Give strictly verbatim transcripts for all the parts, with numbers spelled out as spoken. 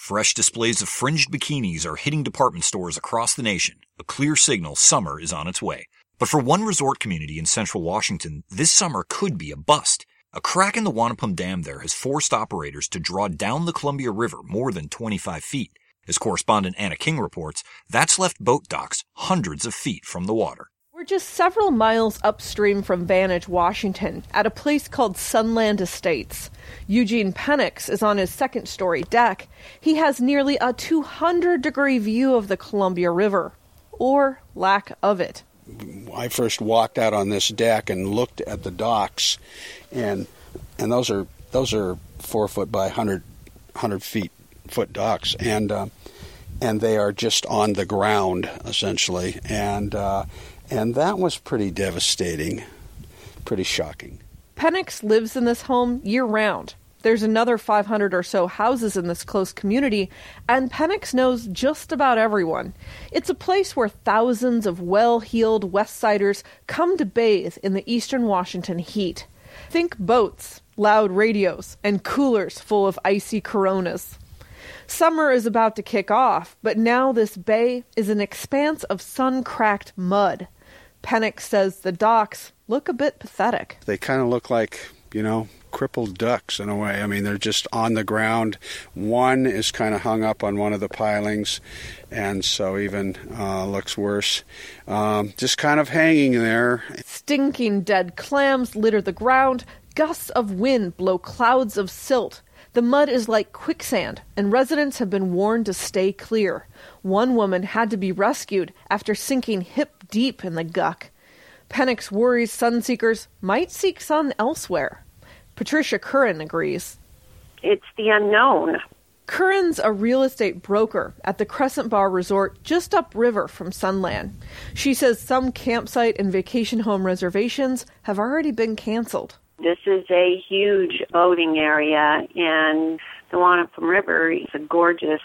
Fresh displays of fringed bikinis are hitting department stores across the nation, a clear signal summer is on its way. But for one resort community in central Washington, this summer could be a bust. A crack in the Wanapum Dam there has forced operators to draw down the Columbia River more than twenty-five feet. As correspondent Anna King reports, that's left boat docks hundreds of feet from the water. We're just several miles upstream from Vantage, Washington, at a place called Sunland Estates. Eugene Penix is on his second-story deck. He has nearly a two hundred degree view of the Columbia River, or lack of it. I first walked out on this deck and looked at the docks, and and those are those are four foot by hundred hundred feet foot docks, and uh, and they are just on the ground essentially, and. Uh, And that was pretty devastating, pretty shocking. Penix lives in this home year-round. There's another five hundred or so houses in this close community, and Penix knows just about everyone. It's a place where thousands of well-heeled West-Siders come to bathe in the eastern Washington heat. Think boats, loud radios, and coolers full of icy Coronas. Summer is about to kick off, but now this bay is an expanse of sun-cracked mud. Penix says the docks look a bit pathetic. They kind of look like, you know, crippled ducks in a way. I mean, they're just on the ground. One is kind of hung up on one of the pilings, and so even uh, looks worse. Um, just kind of hanging there. Stinking dead clams litter the ground. Gusts of wind blow clouds of silt. The mud is like quicksand, and residents have been warned to stay clear. One woman had to be rescued after sinking hip-deep in the guck. Penix worries sunseekers might seek sun elsewhere. Patricia Curran agrees. It's the unknown. Curran's a real estate broker at the Crescent Bar Resort just upriver from Sunland. She says some campsite and vacation home reservations have already been canceled. This is a huge boating area, and the Wanapum River is a gorgeous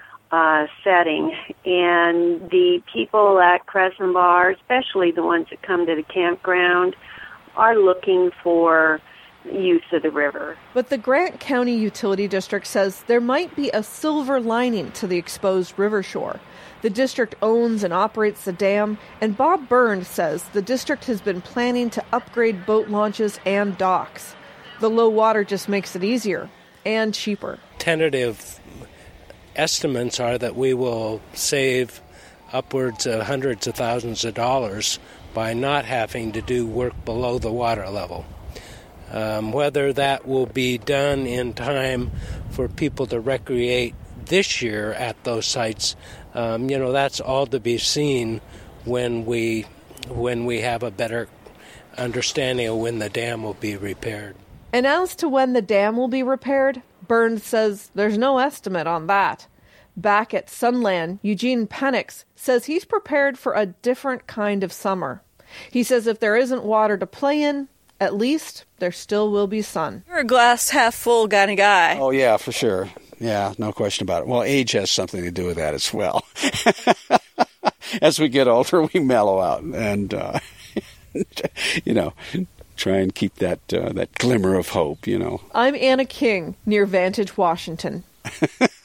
uh, setting. And the people at Crescent Bar, especially the ones that come to the campground, are looking for use of the river. But the Grant County Utility District says there might be a silver lining to the exposed river shore. The district owns and operates the dam, and Bob Burns says the district has been planning to upgrade boat launches and docks. The low water just makes it easier and cheaper. Tentative estimates are that we will save upwards of hundreds of thousands of dollars by not having to do work below the water level. Um, whether that will be done in time for people to recreate this year at those sites, um, you know, that's all to be seen when we when we have a better understanding of when the dam will be repaired. And as to when the dam will be repaired, Burns says there's no estimate on that. Back at Sunland, Eugene Penix says he's prepared for a different kind of summer. He says if there isn't water to play in, at least there still will be sun. You're a glass half full kind of guy. Oh, yeah, for sure. Yeah, no question about it. Well, age has something to do with that as well. As we get older, we mellow out and, uh, you know, try and keep that uh, that glimmer of hope, you know. I'm Anna King, near Vantage, Washington.